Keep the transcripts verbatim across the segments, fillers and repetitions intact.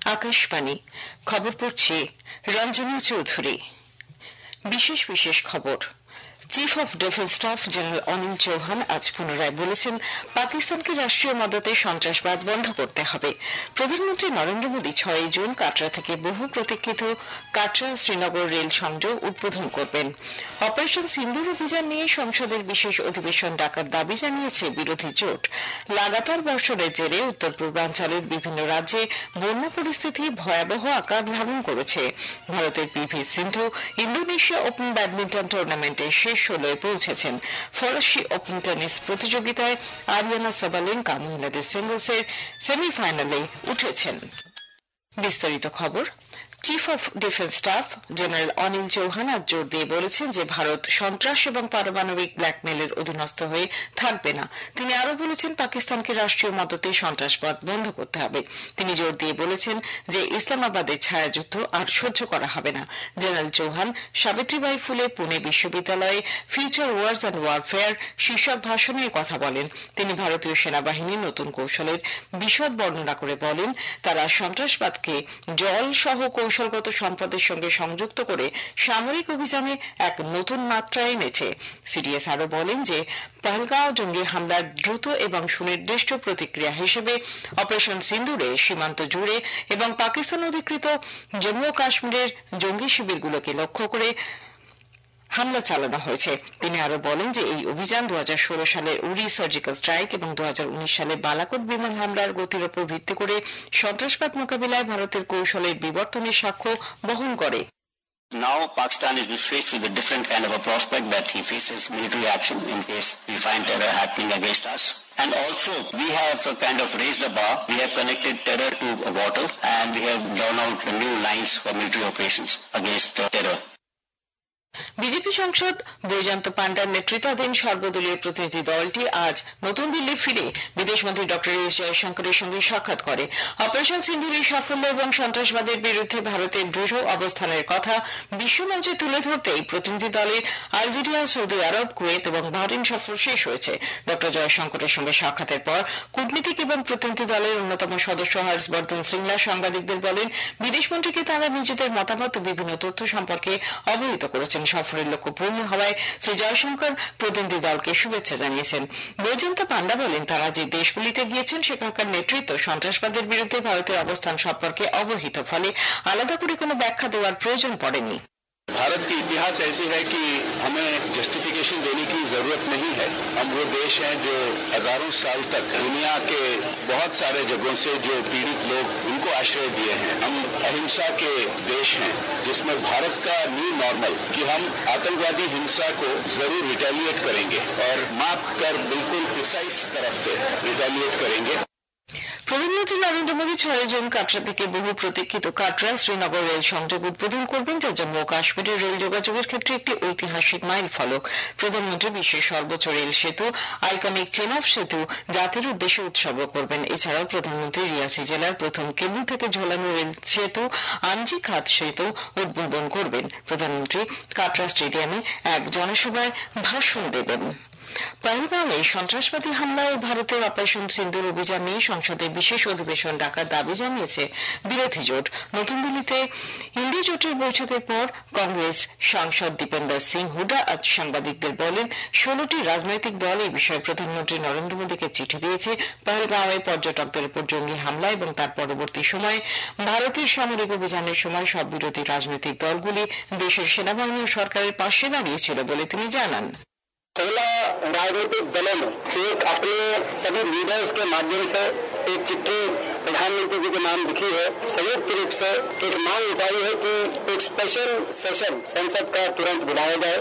আকাশবাণী খবর পড়ছি রঞ্জনা চৌধুরী। বিশেষ বিশেষ খবর। Chief of defence staff general Anil Chauhan আজ পুনরায় বলেছেন, পাকিস্তানকে রাষ্ট্রীয় মদতে সন্ত্রাসবাদ বন্ধ করতে হবে। প্রধানমন্ত্রী নরেন্দ্র মোদী ছয়ই জুন কাটরা থেকে বহু প্রতীক্ষিত কাটরা শ্রীনগর রেল সংযোগ উদ্বোধন করবেন। অপারেশন সিন্দুর অভিযান নিয়ে সংসদের বিশেষ অধিবেশন ডাকার দাবি জানিয়েছে বিরোধী জোট। লাগাতার বর্ষণের জেরে উত্তর পূর্বাঞ্চলের বিভিন্ন রাজ্যে বন্যা পরিস্থিতি ভয়াবহ আকার ধারণ করেছে। ভারতের P V Sindhu Indonesia open badminton টুর্নামেন্টে শেষ ষোলোয় পৌঁছেছেন। ফরাসি ওপেন টেনিস প্রতিযোগিতায় আরিয়ানা সাবালেঙ্কা মহিলাদের সিঙ্গলসের সেমিফাইনালে উঠেছেন। বিস্তারিত খবর। Chief of defence staff general Anil Chauhan আজ জোর দিয়ে বলেছেন যে ভারত সন্ত্রাস এবং পারমাণবিক ব্ল্যাকমেলের অধীনস্থ হয়ে থাকবে না। তিনি আরও বলেছেন, পাকিস্তানকে রাষ্ট্রীয় মদতে সন্ত্রাসবাদ বন্ধ করতে হবে। তিনি জোর দিয়ে বলেছেন যে ইসলামাবাদের ছায়াযুদ্ধ আর সহ্য করা হবে না। জেনারেল চৌহান সাবিত্রীবাই ফুলে পুনে বিশ্ববিদ্যালয়ে ফিউচার ওয়ার্স অ্যান্ড ওয়ারফেয়ার শীর্ষক ভাষণে কথা বলেন। তিনি ভারতীয় সেনাবাহিনীর নতুন কৌশলের বিশদ বর্ণনা করে বলেন, তারা সন্ত্রাসবাদকে জল সহ কৌশলগত সম্পদের সঙ্গে সংযুক্ত করে সামরিক অভিযানে এক নতুন মাত্রা এনেছে। সিডিএস আরও বলেন যে পহেলগাঁও জঙ্গি হামলার দ্রুত এবং সুনির্দিষ্ট প্রতিক্রিয়া হিসেবে অপারেশন সিন্দুরে সীমান্ত জুড়ে এবং পাকিস্তান অধিকৃত জম্মু ও কাশ্মীরের জঙ্গি শিবিরগুলোকে লক্ষ্য করে হামলা চালানো হয়েছে। তিনি আরো বলেন যে এই অভিযান দু হাজার ষোলো সালের উরি সার্জিক্যাল স্ট্রাইক এবং দু হাজার উনিশ সালে বালাকোট বিমান হামলার গতির উপর ভিত্তি করে সন্ত্রাসবাদ মোকাবিলায় ভারতের কৌশলের বিবর্তনের সাক্ষ্য বহন করে। Now Pakistan is faced with a different kind of a prospect that he faces military action in case we find terror happening against us. And also we have uh, kind of raised the bar. We have connected terror to water and we have drawn out new lines for military operations against uh, terror. BJP সাংসদ বৈজয়ন্ত পান্ডার নেতৃত্বাধীন সর্বদলীয় প্রতিনিধি দলটি আজ নতুন দিল্লি ফিরে বিদেশমন্ত্রী doctor S জয়শঙ্করের সঙ্গে সাক্ষাৎ করে। অপারেশন সিন্দুরের সাফল্য এবং সন্ত্রাসবাদের বিরুদ্ধে ভারতের দৃঢ় অবস্থানের কথা বিশ্বমঞ্চে তুলে ধরতে এই প্রতিনিধি দলের আলজেরিয়া, সৌদি আরব, কুয়েত এবং বাহরিন সফর শেষ হয়েছে। ডক্টর জয়শঙ্করের সঙ্গে সাক্ষাতের পর কূটনীতিক এবং প্রতিনিধি দলের অন্যতম সদস্য হর্ষবর্ধন শ্রিংলা সাংবাদিকদের বলেন, বিদেশমন্ত্রীকে তারা নিজেদের মতামত ও বিভিন্ন তথ্য সম্পর্কে অবহিত করেছেন। সফরের লক্ষ্য পূর্ণ হওয়ায় শ্রী জয়শঙ্কর প্রতিনিধি দলকে শুভেচ্ছা জানিয়েছেন। বৈজয়ন্ত পান্ডা বলেন, তারা যে দেশগুলিতে গিয়েছেন সেখানকার নেতৃত্ব সন্ত্রাসবাদের বিরুদ্ধে ভারতের অবস্থান সম্পর্কে অবহিত, ফলে আলাদা করে কোনো ব্যাখ্যা দেওয়ার প্রয়োজন পড়েনি। भारत की इतिहास ऐसी है कि हमें जस्टिफिकेशन देने की जरूरत नहीं है। हम वो देश हैं जो हजारों साल तक दुनिया के बहुत सारे जगहों से जो पीड़ित लोग उनको आश्रय दिए हैं। हम अहिंसा के देश हैं, जिसमें भारत का न्यू नॉर्मल कि हम आतंकवादी हिंसा को जरूर रिटेलिएट करेंगे और माप कर बिल्कुल प्रिसाइज तरफ से रिटेलिएट करेंगे। প্রধানমন্ত্রী নরেন্দ্র মোদী ছয় জুন কাটরা থেকে বহু প্রতীক্ষিত কাটরা শ্রীনগর রেল সংযোগ উদ্বোধন করবেন, যা জম্মু ও কাশ্মীরের রেল যোগাযোগের ক্ষেত্রে একটি ঐতিহাসিক মাইল ফলক। প্রধানমন্ত্রী বিশ্বের সর্বোচ্চ রেল সেতু আইকনিক চেন অফ সেতু জাতির উদ্দেশ্যে উৎসর্গ করবেন। এছাড়াও প্রধানমন্ত্রী রিয়াসি জেলার প্রথম কেবল থেকে ঝোলানো রেল সেতু আঞ্জি খাত সেতু উদ্বোধন করবেন। প্রধানমন্ত্রী কাটরা স্টেডিয়ামে এক জনসভায় ভাষণ দেবেন। পহেলগাঁওয়ে সন্ত্রাসবাদী হামলা ও ভারতের অপারেশন সিন্দুর অভিযান নিয়ে সংসদে বিশেষ অধিবেশন ডাকার দাবি জানিয়েছে বিরোধী জোট। নতুন দিল্লিতে ইন্ডি জোটের বৈঠকের পর কংগ্রেস সাংসদ দীপেন্দর সিং হুডা আজ সাংবাদিকদের বলেন, ষোলোটি রাজনৈতিক দল এই বিষয়ে প্রধানমন্ত্রী নরেন্দ্র মোদীকে চিঠি দিয়েছে। পহেলগাঁওয়ে পর্যটকদের উপর জঙ্গি হামলা এবং তার পরবর্তী সময়ে ভারতের সামরিক অভিযানের সময় সব বিরোধী রাজনৈতিক দলগুলি দেশের সেনাবাহিনী ও সরকারের পাশে দাঁড়িয়েছিল বলে তিনি জানান। पहला राजनीतिक दलों ने एक अपने सभी लीडर्स के माध्यम से एक चिट्ठी प्रधानमंत्री जी के नाम लिखी है। संयुक्त रूप से एक मांग उठाई है कि एक स्पेशल सेशन संसद का तुरंत बुलाया जाए।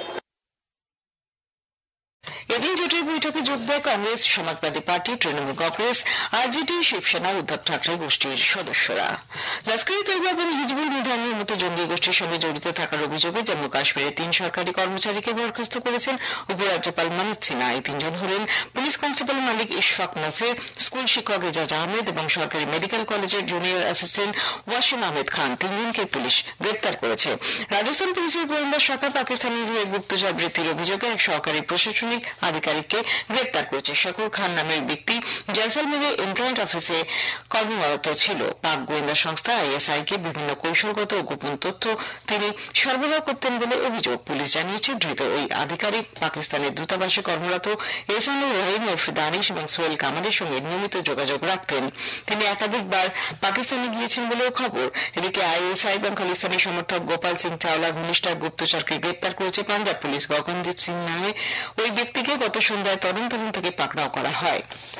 এদিন জোটের বৈঠকে যোগ দেয় কংগ্রেস, সমাজবাদী পার্টি, তৃণমূল কংগ্রেস, আরজেডি, শিবসেনা, উদ্ধব ঠাকরে গোষ্ঠীর সদস্যরা। লস্কর ই তৈবা এবং হিজবুল মুজাহিদের মতো জঙ্গি গোষ্ঠীর সঙ্গে জড়িত থাকার অভিযোগে জম্মু কাশ্মীরের তিন সরকারি কর্মচারীকে বরখাস্ত করেছেন উপরাজ্যপাল মনোজ সিনহা। এই তিনজন হলেন police constable Malik Ishfaq Nasir, school শিক্ষক এজাজ আহমেদ এবং সরকারি মেডিকেল কলেজের জুনিয়র অ্যাসিস্ট্যান্ট ওয়াসিম আহমেদ খান। তিনজনকে পুলিশ গ্রেপ্তার করেছে। রাজস্থান পুলিশের গোয়েন্দা শাখা পাকিস্তানের হয়ে গুপ্তচর বৃত্তির অভিযোগে এক সহকারী প্রশাসনিক আধিকারিককে খানকে গ্রেপ্তার করেছে। শাকুর খান নামের ব্যক্তি জয়সালমেরে এমপ্লয়মেন্ট অফিসে কর্মরত ছিল। পাক গোয়েন্দা সংস্থা আইএসআই কে বিভিন্ন কৌশলগত ও গোপন তথ্য তিনি সরবরাহ করতেন বলে অভিযোগ। পুলিশ জানিয়েছে ধৃত ওই আধিকারিক পাকিস্তানের দূতাবাসে কর্মরত এহসানুর রহিম ওরফে দানিশ এবং সোহেল কামালের সঙ্গে নিয়মিত যোগাযোগ রাখতেন। তিনি একাধিকবার পাকিস্তানে গিয়েছেন বলেও খবর। এদিকে আইএসআই এবং খালিস্তানি সমর্থক গোপাল সিং চাওলা ঘনিষ্ঠ গুপ্তচরকে গ্রেপ্তার করেছে পাঞ্জাব পুলিশ। গগনদীপ সিং নামে ওই ব্যক্তিকে গত সন্ধ্যায় তদন্তকালীন থেকে পাকড়াও করা হয়।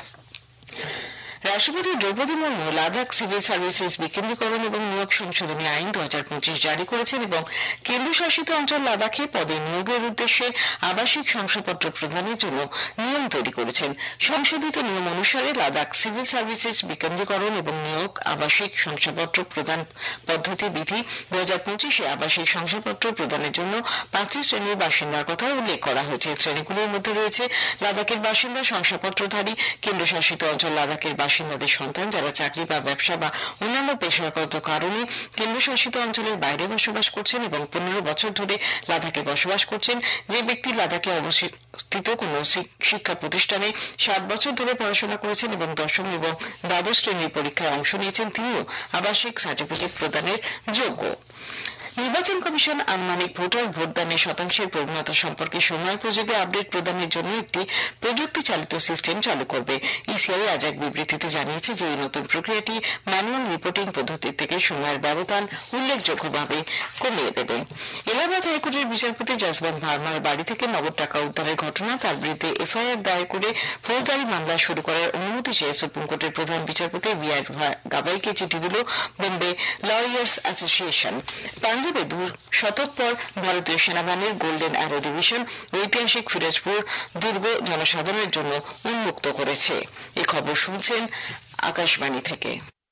রাষ্ট্রপতি দ্রৌপদী মুর্মু লাদাখ সিভিল সার্ভিসেস বিকেন্দ্রীকরণ এবং নিয়োগ সংশোধনী আইন দু হাজার পঁচিশ জারি করেছেন এবং কেন্দ্রশাসিত অঞ্চল লাদাখে পদে নিয়োগের উদ্দেশ্যে আবাসিক শংসাপত্র প্রদানের জন্য নিয়ম তৈরি করেছেন। সংশোধিত নিয়ম অনুসারে লাদাখ সিভিল সার্ভিসেস বিকেন্দ্রীকরণ এবং নিয়োগ আবাসিক শংসাপত্র প্রদান পদ্ধতি বিধি দু হাজার পঁচিশে আবাসিক শংসাপত্র প্রদানের জন্য পাঁচটি শ্রেণীর বাসিন্দার কথা উল্লেখ করা হয়েছে। শ্রেণীগুলোর মধ্যে রয়েছে লাদাখের বাসিন্দা, শংসাপত্রধারী, কেন্দ্রশাসিত অঞ্চল লাদাখের বাসিন্দাদের সন্তান যারা চাকরি বা ব্যবসা বা অন্যান্য পেশাগত কারণে কেন্দ্রশাসিত অঞ্চলের বাইরে বসবাস করছেন এবং পনেরো বছর ধরে লাদাখে বসবাস করছেন। যে ব্যক্তি লাদাখে অবস্থিত কোন শিক্ষা প্রতিষ্ঠানে সাত বছর ধরে পড়াশোনা করেছেন এবং দশম এবং দ্বাদশ শ্রেণীর পরীক্ষায় অংশ নিয়েছেন তিনিও আবাসিক সার্টিফিকেট প্রদানের যোগ্য। নির্বাচন কমিশন আনুমানিক ভোটার ভোটদানের শতাংশের প্রবণতা সম্পর্কে সময়োপযোগী আপডেট প্রদানের জন্য একটি প্রযুক্তি চালিত সিস্টেম চালু করবে। ইসিআই আজ এক বিবৃতিতে জানিয়েছে যে এই নতুন প্রক্রিয়াটি ম্যানুয়াল রিপোর্টিং পদ্ধতি থেকে সময়ের ব্যবধান উল্লেখযোগ্যভাবে কমিয়ে দেবে। এলাহাবাদ হাইকোর্টের বিচারপতি জসবন্ত ভার্মার বাড়ি থেকে নগদ টাকা উদ্ধারের ঘটনা, তার বিরুদ্ধে এফআইআর দায়ের করে ফৌজদারি মামলা শুরু করার অনুমতি চেয়ে সুপ্রিম কোর্টের প্রধান বিচারপতি বি আর গাভাইকে চিঠি দিল বোম্বে লয়ার্স অ্যাসোসিয়েশন। পাঞ্জাবে দু শতক পর ভারতীয় সেনাবাহিনীর গোল্ডেন অ্যারো ডিভিশন ঐতিহাসিক ফিরোজপুর দুর্গ জনসাধারণের জন্য উন্মুক্ত করেছে। এ খবর শুনছেন আকাশবাণী থেকে।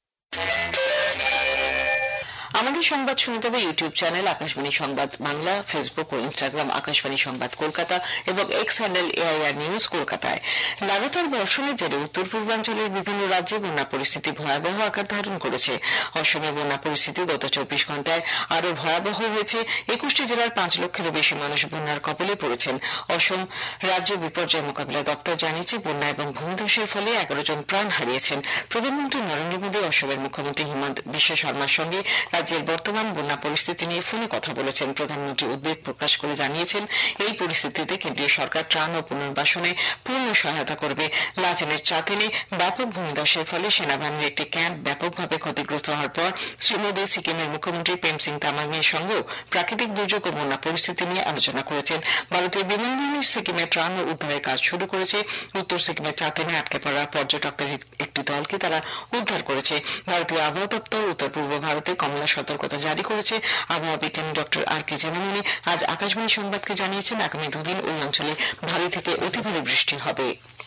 আমাদের সংবাদ শুনতে হবে ইউটিউব চ্যানেল আকাশবাণী সংবাদ বাংলা, ফেসবুক ও ইনস্টাগ্রাম আকাশবাণী সংবাদ কলকাতা এবং এক্স হ্যান্ডেল এআইআর নিউজ কলকাতায়। লাগাতার বর্ষণের জেরে উত্তর পূর্বাঞ্চলের বিভিন্ন রাজ্যে বন্যা পরিস্থিতি ভয়াবহ আকার ধারণ করেছে। অসমে বন্যা পরিস্থিতি গত চব্বিশ ঘন্টায় আরও ভয়াবহ হয়েছে। একুশটি জেলার পাঁচ লক্ষেরও বেশি মানুষ বন্যার কবলে পড়েছেন। অসম রাজ্য বিপর্যয় মোকাবিলা দপ্তর জানিয়েছে বন্যা এবং ভূমিধসের ফলে এগারো জন প্রাণ হারিয়েছেন। প্রধানমন্ত্রী নরেন্দ্র মোদী অসমের মুখ্যমন্ত্রী হিমন্ত বিশ্ব শর্মার সঙ্গে রাজ্যের বর্তমান বন্যা পরিস্থিতি নিয়ে ফোনে কথা বলেছেন। প্রধানমন্ত্রী উদ্বেগ প্রকাশ করে জানিয়েছেন এই পরিস্থিতিতে কেন্দ্রীয় সরকার ত্রাণ ও পুনর্বাসনে পূর্ণ সহায়তা করবে। লাচেনের চাতিনে ব্যাপক ভূমিধসের ফলে সেনাবাহিনীর একটি ক্যাম্প ব্যাপকভাবে ক্ষতিগ্রস্ত হওয়ার পর শ্রী মোদী সিকিমের মুখ্যমন্ত্রী প্রেম সিং তামাংয়ের সঙ্গেও প্রাকৃতিক দুর্যোগ ও বন্যা পরিস্থিতি নিয়ে আলোচনা করেছেন। ভারতীয় বিমান বাহিনী সিকিমে ত্রাণ ও উদ্ধারের কাজ শুরু করেছে। উত্তর সিকিমের চাতিনে আটকে পড়া পর্যটকদের একটি দলকে তারা উদ্ধার করেছে। ভারতীয় আবহাওয়া দপ্তর উত্তর পূর্ব ভারতে কমলা সতর্কতা জারি করেছে। আবহাওয়া বিজ্ঞানী ডক্টর আর কে জেনামনি আজ আকাশবাণী সংবাদকে জানিয়েছেন আগামী দুদিন ওই অঞ্চলে ভারী থেকে অতি ভারী বৃষ্টি হবে।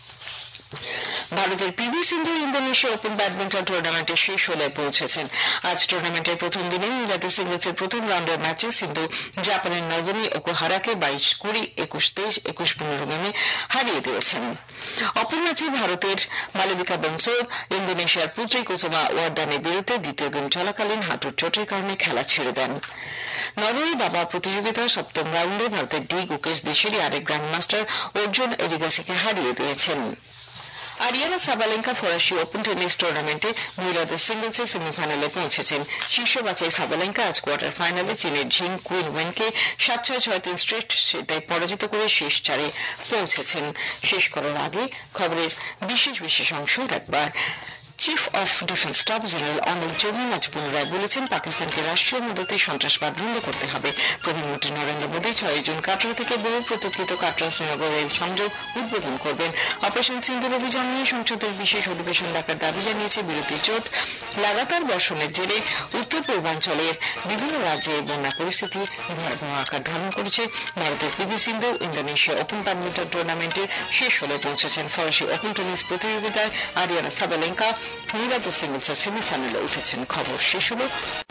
ভারতের PV Sindhu Indonesia open badminton টুর্নামেন্টের শেষ ষোলোয় পৌঁছেছেন। আজ টুর্নামেন্টের প্রথম দিনে মহিলাদের সিঙ্গলসের প্রথম রাউন্ডের ম্যাচে সিন্ধু জাপানের নজমি ওকুহারাকে বাইশ কুড়ি, একুশ তেইশ, একুশ পনেরো গেমে হারিয়ে দিয়েছেন। অপর ম্যাচে ভারতের মালবিকা বনসোর ইন্দোনেশিয়ার পুত্রী কুসুমা ওয়ার্দানের বিরুদ্ধে দ্বিতীয় গেম চলাকালীন হাঁটুর চোটের কারণে খেলা ছেড়ে দেন। নরওয়ে দাবা প্রতিযোগিতার সপ্তম রাউন্ডে ভারতের ডি গুকেশ দেশেরই আরেক গ্র্যান্ডমাস্টার অর্জুন এরিগাসিকে হারিয়ে দিয়েছেন। আরিয়ানা সাবালেঙ্কা ফরাসি ওপেন টেনিস টুর্নামেন্টে মহিলাদের সিঙ্গলসে সেমিফাইনালে পৌঁছেছেন। শীর্ষ বাছাই সাবালেঙ্কা আজ কোয়ার্টার ফাইনালে চীনের ঝিং কুইন ওয়েনকে সাত ছয় ছয় তিন স্ট্রেট সেটাই পরাজিত করে শেষ চারে পৌঁছেছেন। শেষ করার আগে খবরের বিশেষ বিশেষ অংশ একবার। Chief of defence staff general Anil Chauhan আজ পুনরায় বলেছেন পাকিস্তানকে রাষ্ট্রীয় মদতে সন্ত্রাসবাদ বন্ধ করতে হবে। প্রধানমন্ত্রী নরেন্দ্র মোদী ছয় জুন কাটরা থেকে বহু প্রতীক্ষিত কাটরা শ্রীনগর রেল সংযোগ উদ্বোধন করবেন। অপারেশন সিন্দুর অভিযান নিয়ে সংসদের বিশেষ অধিবেশন ডাকার দাবি জানিয়েছে বিরোধী জোট। লাগাতার বর্ষণের জেরে উত্তর পূর্বাঞ্চলের বিভিন্ন রাজ্যে বন্যা পরিস্থিতি ভয়াবহ আকার ধারণ করেছে। ভারতের PV Sindhu Indonesia open badminton টুর্নামেন্টের শেষ ষোলোয় পৌঁছেছেন। ফরাসি ওপেন টেনিস প্রতিযোগিতায় আরিয়ানা সাবালেঙ্কা মহিলাদের সিঙ্গলসের সেমিফাইনালে উঠেছেন। খবর শেষ হলো।